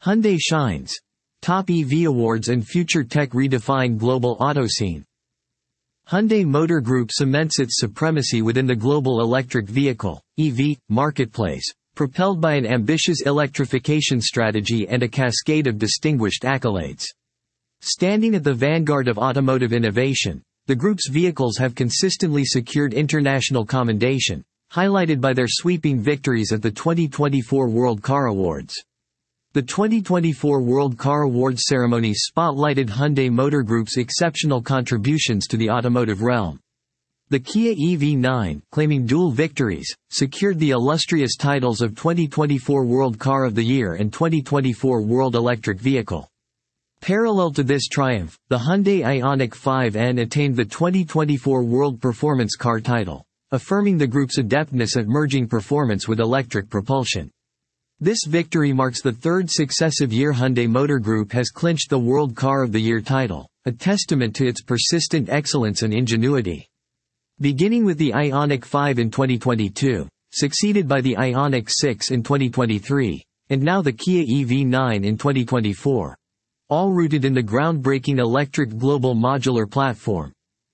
Hyundai shines. Top EV awards and future tech redefine global auto scene. Hyundai Motor Group cements its supremacy within the global electric vehicle (EV) marketplace, propelled by an ambitious electrification strategy and a cascade of distinguished accolades. Standing at the vanguard of automotive innovation, the group's vehicles have consistently secured international commendation, highlighted by their sweeping victories at the 2024 World Car Awards. The 2024 World Car Awards ceremony spotlighted Hyundai Motor Group's exceptional contributions to the automotive realm. The Kia EV9, claiming dual victories, secured the illustrious titles of 2024 World Car of the Year and 2024 World Electric Vehicle. Parallel to this triumph, the Hyundai Ioniq 5N attained the 2024 World Performance Car title, affirming the group's adeptness at merging performance with electric propulsion. This victory marks the third successive year Hyundai Motor Group has clinched the World Car of the Year title, a testament to its persistent excellence and ingenuity. Beginning with the Ioniq 5 in 2022, succeeded by the Ioniq 6 in 2023, and now the Kia EV9 in 2024. All rooted in the groundbreaking Electric Global Modular Platform,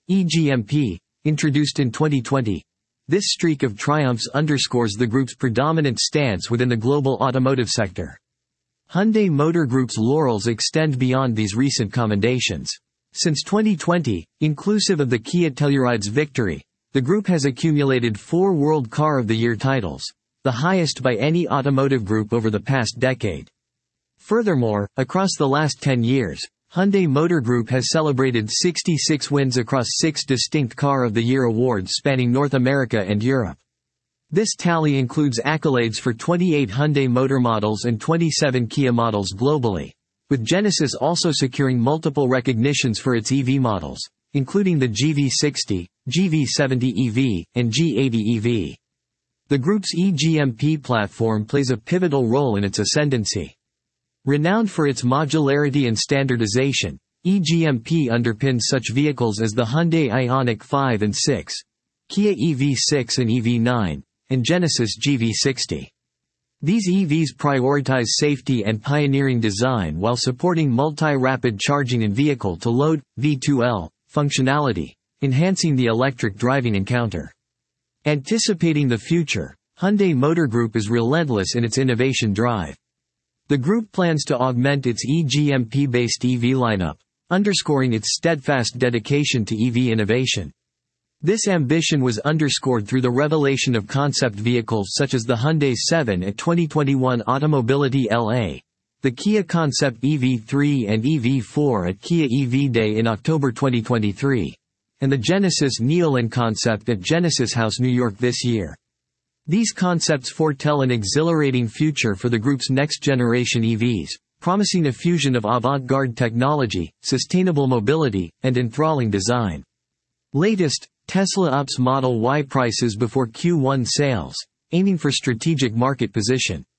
EGMP, introduced in 2020. This streak of triumphs underscores the group's predominant stance within the global automotive sector. Hyundai Motor Group's laurels extend beyond these recent commendations. Since 2020, inclusive of the Kia Telluride's victory, the group has accumulated 4 World Car of the Year titles, the highest by any automotive group over the past decade. Furthermore, across the last 10 years, Hyundai Motor Group has celebrated 66 wins across 6 distinct Car of the Year awards spanning North America and Europe. This tally includes accolades for 28 Hyundai Motor models and 27 Kia models globally, with Genesis also securing multiple recognitions for its EV models, including the GV60, GV70 EV, and G80 EV. The group's EGMP platform plays a pivotal role in its ascendancy. Renowned for its modularity and standardization, EGMP underpins such vehicles as the Hyundai Ioniq 5 and 6, Kia EV6 and EV9, and Genesis GV60. These EVs prioritize safety and pioneering design while supporting multi-rapid charging and vehicle-to-load (V2L) functionality, enhancing the electric driving encounter. Anticipating the future, Hyundai Motor Group is relentless in its innovation drive. The group plans to augment its EGMP-based EV lineup, underscoring its steadfast dedication to EV innovation. This ambition was underscored through the revelation of concept vehicles such as the Hyundai 7 at 2021 Automobility LA, the Kia Concept EV3 and EV4 at Kia EV Day in October 2023, and the Genesis Neoland concept at Genesis House New York this year. These concepts foretell an exhilarating future for the group's next-generation EVs, promising a fusion of avant-garde technology, sustainable mobility, and enthralling design. Latest, Tesla ups Model Y prices before Q1 sales, aiming for strategic market position.